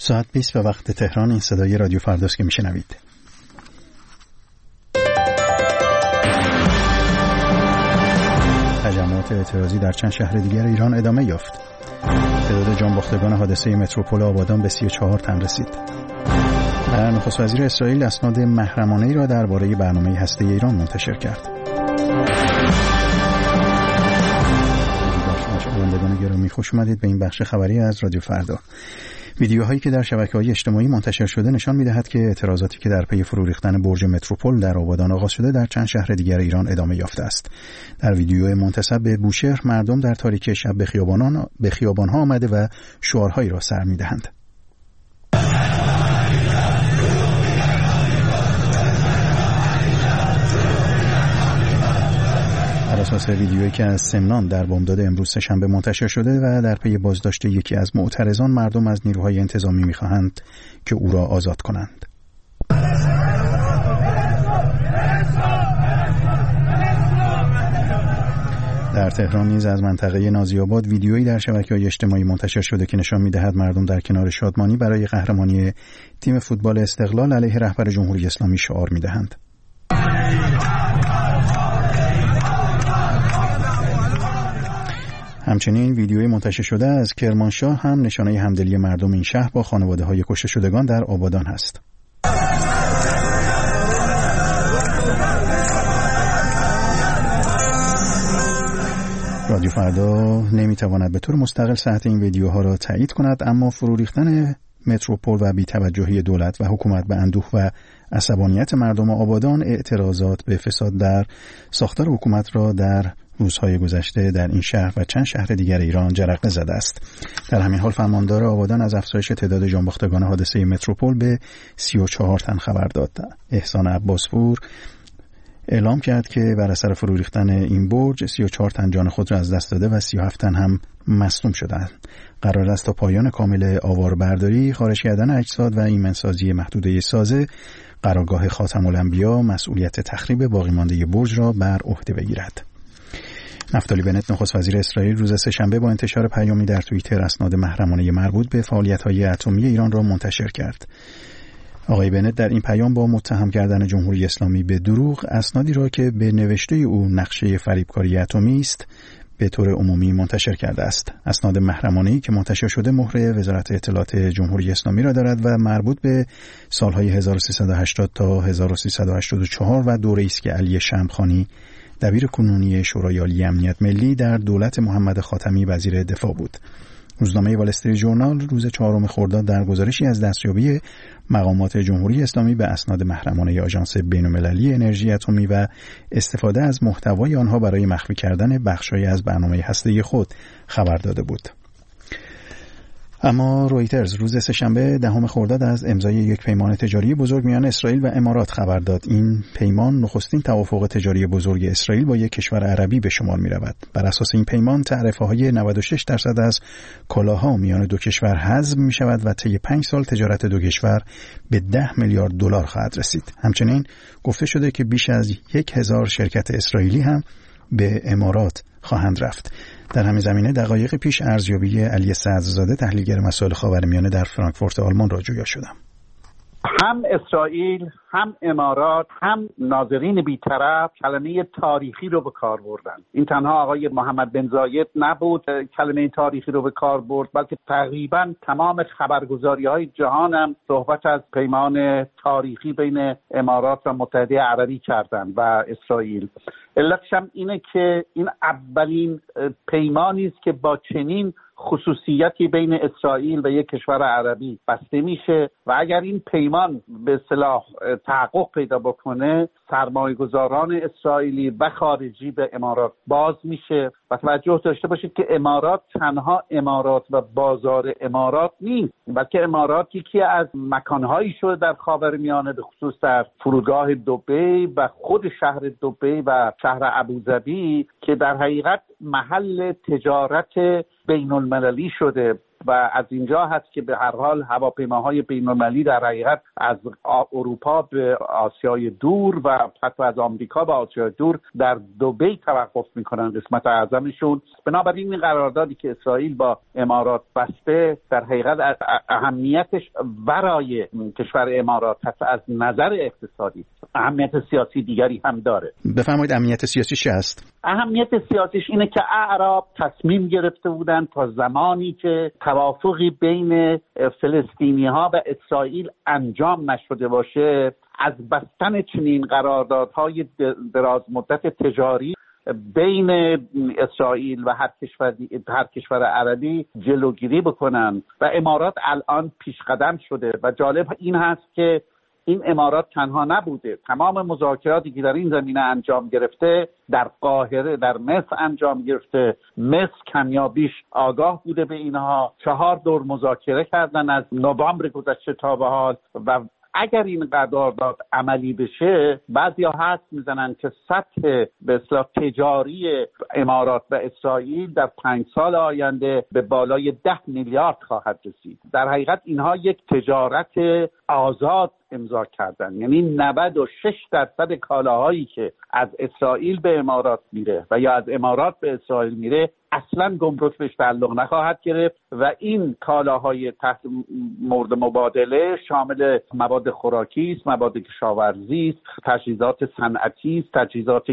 ساعت 20 به وقت تهران. این صدای رادیو فرداست که میشنوید. تجمعات اعتراضی در چند شهر دیگر ایران ادامه یافت. تعداد جانباختگان حادثه متروپول آبادان به 34 تن رسید. نخست وزیر اسرائیل اسناد محرمانه‌ای را درباره برنامه هسته ایران منتشر کرد. شنوندگان گرامی، خوش اومدید به این بخش خبری از رادیو فردا. ویدیوهایی که در شبکه‌های اجتماعی منتشر شده نشان می‌دهد که اعتراضاتی که در پی فرو ریختن برج متروپول در آبادان آغاز شده در چند شهر دیگر ایران ادامه یافته است. در ویدیو منتسب به بوشهر مردم در تاریکی شب به خیابان‌ها آمده و شعارهایی را سر می‌دهند. بر اساس ویدیویی که از سمنان در بامداد امروز سه‌شنبه منتشر شده و در پی بازداشت یکی از معترضان، مردم از نیروهای انتظامی می‌خواهند که او را آزاد کنند. در تهران نیز از منطقه نازی‌آباد ویدیویی در شبکه‌های اجتماعی منتشر شده که نشان می‌دهد مردم در کنار شادمانی برای قهرمانی تیم فوتبال استقلال علیه رهبر جمهوری اسلامی شعار می‌دهند. همچنین ویدیوی منتشر شده از کرمانشاه هم نشانه همدلی مردم این شهر با خانواده‌های کشته شدگان در آبادان است. رادیو فردا نمیتواند به طور مستقل صحت این ویدیوها را تایید کند، اما فرو ریختن متروپول و بی‌توجهی دولت و حکومت به اندوه و عصبانیت مردم آبادان اعتراضات به فساد در ساختار حکومت را در روزهای گذشته در این شهر و چند شهر دیگر ایران جرقه زده است. در همین حال فرماندار آبادان از افزایش تعداد جانباختگان حادثه متروپول به 34 تن خبر داد. احسان عباسپور اعلام کرد که بر اثر فرو ریختن این برج 34 تن جان خود را از دست داده و 37 تن هم مصدوم شدند. قرار است تا پایان کامل آواربرداری، خارج کردن اجساد و ایمنسازی محدوده سازه، قرارگاه خاتم الانبیا مسئولیت تخریب باقی مانده برج را بر عهده بگیرد. نفتالی بنت نخست وزیر اسرائیل روز سه‌شنبه با انتشار پیامی در توییتر اسناد محرمانه مربوط به فعالیت‌های اتمی ایران را منتشر کرد. آقای بنت در این پیام با متهم کردن جمهوری اسلامی به دروغ اسنادی را که به نوشته او نقشه فریبکاری اتمی است به طور عمومی منتشر کرده است. اسناد محرمانه‌ای که منتشر شده مهر وزارت اطلاعات جمهوری اسلامی را دارد و مربوط به سالهای 1380 تا 1384 و دوره‌ای است که علی شمخانی دبیر کنونی شورای عالی امنیت ملی در دولت محمد خاتمی وزیر دفاع بود. روزنامه وال استریت ژورنال روز 4 خرداد در گزارشی از دستیابی مقامات جمهوری اسلامی به اسناد محرمانه آژانس بین‌المللی انرژی اتمی و استفاده از محتوای آنها برای مخفی کردن بخش‌هایی از برنامه هسته‌ای خود خبر داده بود. اما رویترز روز سه‌شنبه 10 خرداد از امضای یک پیمان تجاری بزرگ میان اسرائیل و امارات خبر داد. این پیمان نخستین توافق تجاری بزرگ اسرائیل با یک کشور عربی به شمار می‌رود. بر اساس این پیمان تعرفه‌های 96% از کالاها میان دو کشور حذف می‌شود و طی 5 سال تجارت دو کشور به 10 میلیارد دلار خواهد رسید. همچنین گفته شده که بیش از 1000 شرکت اسرائیلی هم به امارات خواهند رفت. در همین زمینه دقایق پیش ارزیابی علی صدرزاده تحلیلگر مسائل خاورمیانه در فرانکفورت آلمان را جویا شدم. هم اسرائیل، هم امارات، هم ناظرین بی‌طرف کلمه تاریخی رو به کار بردن. این تنها آقای محمد بن زاید نبود کلمه تاریخی رو به کار برد، بلکه تقریبا تمام خبرگزاری‌های جهان هم صحبت از پیمان تاریخی بین امارات و متحده عربی کردن و اسرائیل. علتش هم اینه که این اولین پیمانی است که با چنین خصوصیتی بین اسرائیل و یک کشور عربی بسته میشه و اگر این پیمان به اصطلاح تحقق پیدا بکنه، سرمایه‌گذاران اسرائیلی و خارجی به امارات باز میشه و توجه داشته باشید که امارات تنها امارات و بازار امارات نیست، بلکه امارات یکی از مکانهایی شده در خاورمیانه، به خصوص در فرودگاه دبی و خود شهر دبی و شهر ابوظبی که در حقیقت محل تجارت بین المللی شده. و از اینجا هست که به هر حال هواپیماهای بین‌المللی در حقیقت از اروپا به آسیای دور و حتی از آمریکا به آسیای دور در دبی توقف میکنن، قسمت اعظمشون. بنابراین این قراردادی که اسرائیل با امارات بسته در حقیقت اهمیتش برای کشور امارات حتی از نظر اقتصادی اهمیت سیاسی دیگری هم داره. بفرمایید اهمیت سیاسی چی است؟ اهمیت سیاسیش اینه که اعراب تصمیم گرفته بودن تا زمانی که توافقی بین فلسطینی‌ها و اسرائیل انجام نشده باشه از بستن چنین قراردادهای دراز مدت تجاری بین اسرائیل و هر کشور عربی جلوگیری بکنن و امارات الان پیشقدم شده. و جالب این هست که این امارات تنها نبوده، تمام مذاکراتی که در این زمینه انجام گرفته در قاهره، در مصر انجام گرفته. مصر کمیابیش آگاه بوده به اینها، 4 دور مذاکره کردن از نوامبر گذشته تا به حال و اگر این قرارداد عملی بشه بعضیا حدس میزنن که سطح به اصطلاح تجاری امارات و اسرائیل در 5 سال آینده به بالای 10 میلیارد خواهد رسید. در حقیقت اینها یک تجارت آزاد امضا کردن، یعنی 96% کالاهایی که از اسرائیل به امارات میره و یا از امارات به اسرائیل میره اصلا گمرک بهش تعلق نخواهد گرفت و این کالاهای تحت مورد مبادله شامل مواد خوراکی است، مواد کشاورزی است، تجهیزات صنعتی است، تجهیزات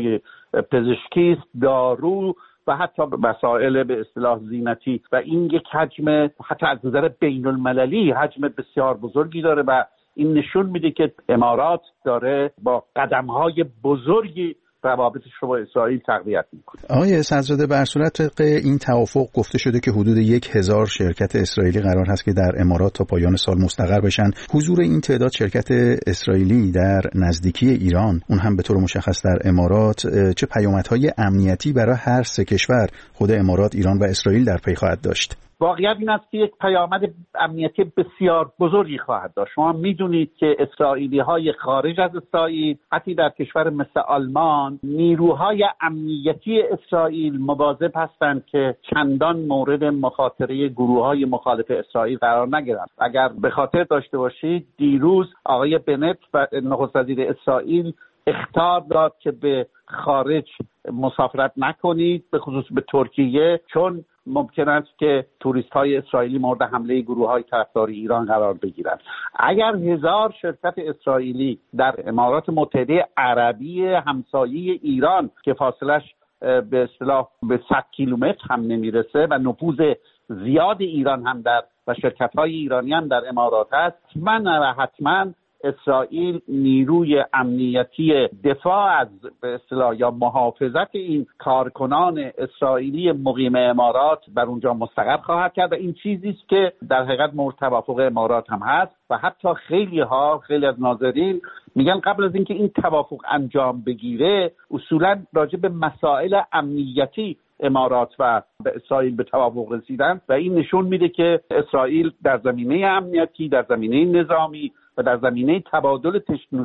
پزشکی است، دارو و حتی مسائل به اصطلاح زینتی و این یک حجم حتی از نظر بین المللی حجم بسیار بزرگی داره و این نشون میده که امارات داره با قدم‌های بزرگی روابطش رو با اسرائیل تقویت میکنه. آقای صدرزاده، بر صورت طبق این توافق گفته شده که حدود 1000 شرکت اسرائیلی قرار هست که در امارات تا پایان سال مستقر بشن. حضور این تعداد شرکت اسرائیلی در نزدیکی ایران، اون هم به طور مشخص در امارات، چه پیامدهای امنیتی برای هر سه کشور، خود امارات، ایران و اسرائیل، در پی خواهد داشت؟ واقعیت این است که یک پیامد امنیتی بسیار بزرگی خواهد داشت. شما میدونید که اسرائیلی‌های خارج از اسرائیل، حتی در کشور مثل آلمان، نیروهای امنیتی اسرائیل مواظب هستند که چندان مورد مخاطره گروه‌های مخالف اسرائیل قرار نگیرند. اگر به خاطر داشته باشید دیروز آقای بنت و نخست وزیر اسرائیل اخطار داد که به خارج مسافرت نکنید، به خصوص به ترکیه، چون ممکن است که توریست های اسرائیلی مورد حمله گروه های طرفدار ایران قرار بگیرند. اگر 1000 شرکت اسرائیلی در امارات متحده عربی همسایه ایران که فاصلش به اصطلاح به 100 کیلومتر هم نمیرسه و نفوذ زیاد ایران هم و شرکت های ایرانی هم در امارات هست، حتما اسرائیل نیروی امنیتی دفاع از به اصطلاح یا محافظت این کارکنان اسرائیلی مقیم امارات بر اونجا مستقر خواهد کرد و این چیزی است که در حقیقت مورد توافق امارات هم هست و حتی خیلی از ناظرین میگن قبل از اینکه این توافق انجام بگیره اصولا راجع به مسائل امنیتی امارات و به اسرائیل به توافق رسیدن و این نشون میده که اسرائیل در زمینه امنیتی، در زمینه نظامی و در زمینه تبادل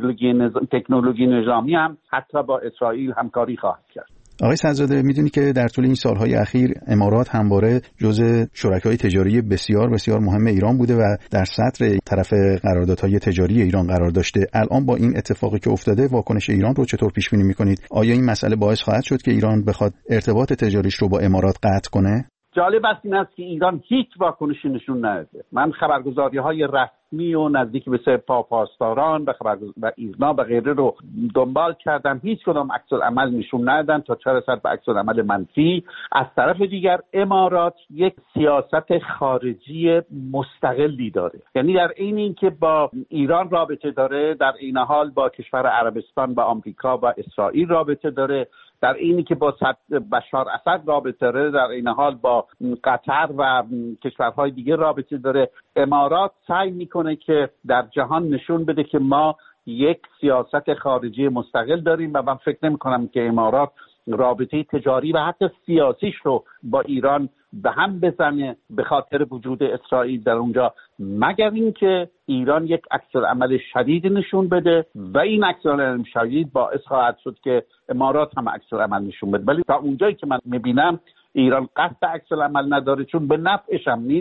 تکنولوژی نظامی هم حتی با اسرائیل همکاری خواهد کرد. آقای صدرزاده، میدونی که در طول این سالهای اخیر امارات همواره جزء شرکای تجاری بسیار بسیار مهم ایران بوده و در صدر طرف قراردادهای تجاری ایران قرار داشته. الان با این اتفاقی که افتاده واکنش ایران رو چطور پیش بینی میکنید؟ آیا این مسئله باعث خواهد شد که ایران بخواد ارتباط تجاریش رو با امارات قطع کنه؟ جالب است این است که ایران هیچ واکنشی نشون نداده. من خبرگزاری‌های رسمی و نزدیک به سپاه پاسداران و ایرنا و غیره رو دنبال کردم، هیچ کدام عکس العمل نشون ندادن تا چه رسد به عکس العمل منفی. از طرف دیگر امارات یک سیاست خارجی مستقلی داره، یعنی در عین اینکه با ایران رابطه داره، در این حال با کشور عربستان و آمریکا و اسرائیل رابطه داره، در اینی که با بشار اسد رابطه داره، در این حال با قطر و کشورهای دیگه رابطه داره. امارات سعی میکنه که در جهان نشون بده که ما یک سیاست خارجی مستقل داریم و من فکر نمی کنم که امارات رابطه تجاری و حتی سیاسیش رو با ایران به هم بزنه به خاطر وجود اسرائیل در اونجا، مگر اینکه ایران یک عکس‌العمل شدید نشون بده و این عکس‌العمل شدید باعث خواهد شد که امارات هم عکس‌العمل نشون بده. ولی تا اونجایی که من میبینم ایران قصد عکس‌العمل نداره، چون به نفعش هم نیست،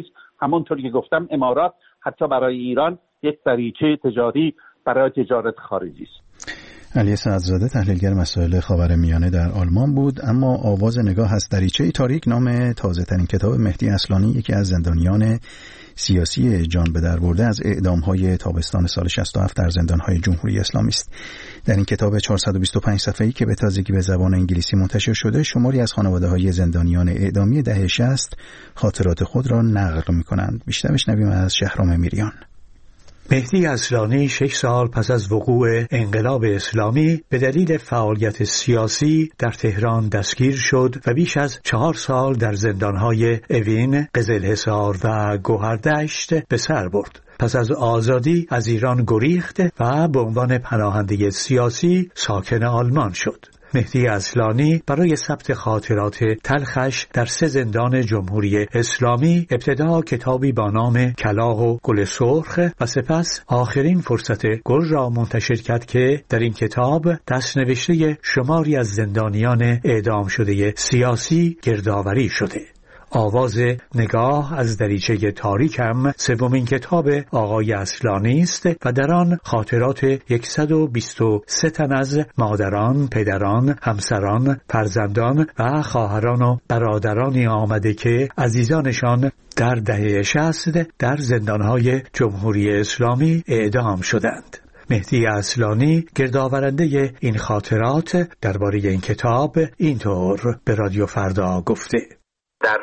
همونطور که گفتم امارات حتی برای ایران یک دریچه تجاری برای تجارت خارجی است. علی سعدزاده تحلیلگر مسائل خاورمیانه در آلمان بود. اما آواز نگاه از دریچه تاریک نام تازه ترین کتاب مهدی اصلانی، یکی از زندانیان سیاسی جان به در برده از اعدام‌های تابستان سال 67 در زندان‌های جمهوری اسلامی است. در این کتاب 425 صفحه‌ای که به تازگی به زبان انگلیسی منتشر شده، شماری از خانواده‌های زندانیان اعدامی دهه 60 خاطرات خود را نقل می‌کنند. بیشتر بشنویم از شهرام میریان. مهدی اصلانی 6 سال پس از وقوع انقلاب اسلامی به دلیل فعالیت سیاسی در تهران دستگیر شد و بیش از 4 سال در زندان‌های اوین، قزلحصار و گوهردشت به سر برد. پس از آزادی از ایران گریخت و به عنوان پناهنده سیاسی ساکن آلمان شد. مهدی اصلانی برای ثبت خاطرات تلخش در 3 زندان جمهوری اسلامی ابتدا کتابی با نام کلاغ و گل سرخ و سپس آخرین فرصت گل را منتشر کرد که در این کتاب دستنوشته شماری از زندانیان اعدام شده سیاسی گردآوری شده. آواز نگاه از دریچه تاریک هم سومین کتاب آقای اصلانی است و در آن خاطرات 123 تن از مادران، پدران، همسران، فرزندان و خواهران و برادرانی آمده که عزیزانشان در دهه 60 در زندانهای جمهوری اسلامی اعدام شدند. مهدی اصلانی گردآورنده این خاطرات درباره این کتاب اینطور به رادیو فردا گفته: در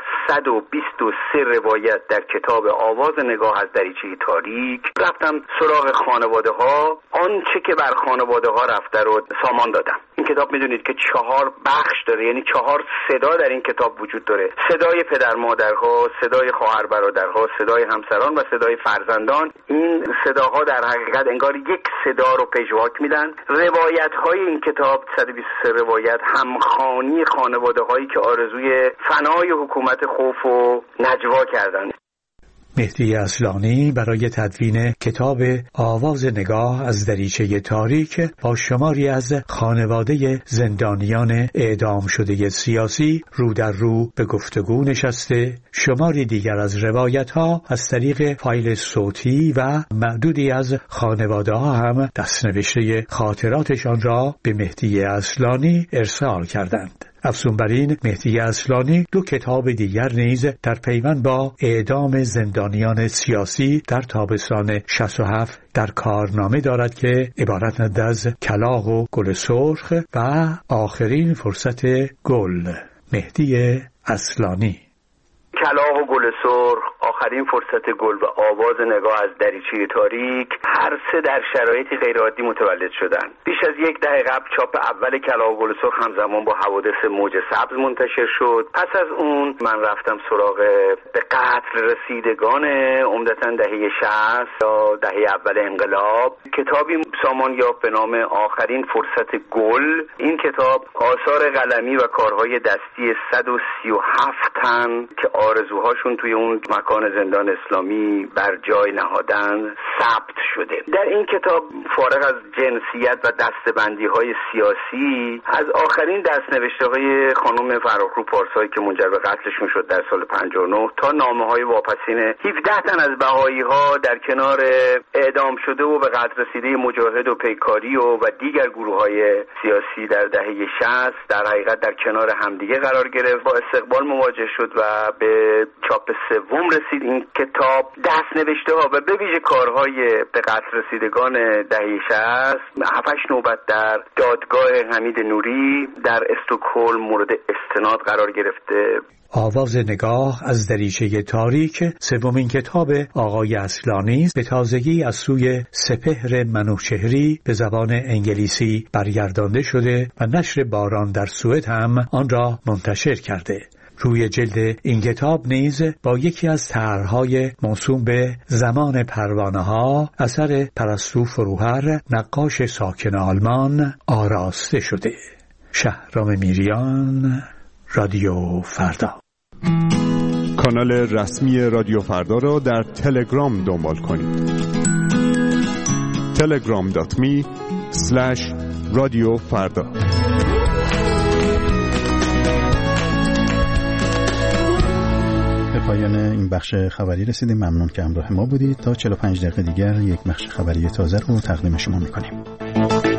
123 روایت در کتاب آواز نگاه از دریچه تاریک رفتم سراغ خانواده ها، آنچه که بر خانواده ها رفته رو سامان دادم. این کتاب میدونید که 4 بخش داره، یعنی 4 صدا در این کتاب وجود داره: صدای پدر مادرها، صدای خواهر برادرها، صدای همسران و صدای فرزندان. این صداها در حقیقت انگار یک صدا رو پژواک میدن. روایت های این کتاب 123 روایت همخوانی خانواده هایی که آرزوی فنای حکومت خوف و نجوا کردند. مهدی اصلانی برای تدوین کتاب آواز نگاه از دریچه تاریک با شماری از خانواده زندانیان اعدام شده سیاسی رو در رو به گفتگو نشسته. شماری دیگر از روایت‌ها از طریق فایل صوتی و معدودی از خانواده‌ها هم دستنوشته خاطراتشان را به مهدی اصلانی ارسال کردند. افزون بر این، مهدی اصلانی 2 کتاب دیگر نیز در پیوند با اعدام زندانیان سیاسی در تابستان 67 در کارنامه دارد که عبارتند از کلاغ و گل سرخ و آخرین فرصت گل. مهدی اصلانی. کلاغ و گل سرخ، آخرین فرصت گل و آواز نگاه از دریچه تاریک هر 3 در شرایطی غیرعادی متولد شدند. بیش از 1 دهه قبل چاپ اول کلاغ و گل سرخ همزمان با حوادث موج سبز منتشر شد. پس از اون من رفتم سراغ به قتل رسیدگان عمدتاً دهه 60 یا دهه اول انقلاب. کتابی سامان یافت به نام آخرین فرصت گل. این کتاب آثار قلمی و کارهای دستی 137 تن که آرزوهاشون توی اون مکان زندان اسلامی بر جای نهادن ثبت شده. در این کتاب فارغ از جنسیت و دسته‌بندی‌های سیاسی، از آخرین دست‌نوشته‌های خانم فرخرو پارسایی که منجر به قتلشون شد در سال 59 تا نامه‌های واپسین 17 تن از بهائی‌ها در کنار اعدام شده و به قتل رسیده مجاهد و پیکاری و دیگر گروه‌های سیاسی در دهه 60 در حقیقت در کنار همدیگه قرار گرفت، با استقبال مواجه شد و به چاپ 3 رسید. این کتاب دست‌نوشته‌ها و به ویژه کارهای به قتل رسیدگان دهه 60 7-8 نوبت در دادگاه حمید نوری در استکهلم مورد استناد قرار گرفته. آواز نگاه از دریچه تاریک سومین کتاب آقای اصلانی به تازگی از سوی سپهر منوچهری به زبان انگلیسی برگردانده شده و نشر باران در سوئد هم آن را منتشر کرده. روی جلد این کتاب نیز با یکی از طرح‌های موسوم به زمان پروانه‌ها اثر پرستو فروهر، نقاش ساکن آلمان، آراسته شده. شهرام میریان، رادیو فردا. کانال رسمی رادیو فردا را در تلگرام دنبال کنید. telegram.me/رادیوفردا. پایان این بخش خبری رسیدیم. ممنون که همراه ما بودید. تا 45 دقیقه دیگر یک بخش خبری تازه رو تقدیم شما می‌کنیم.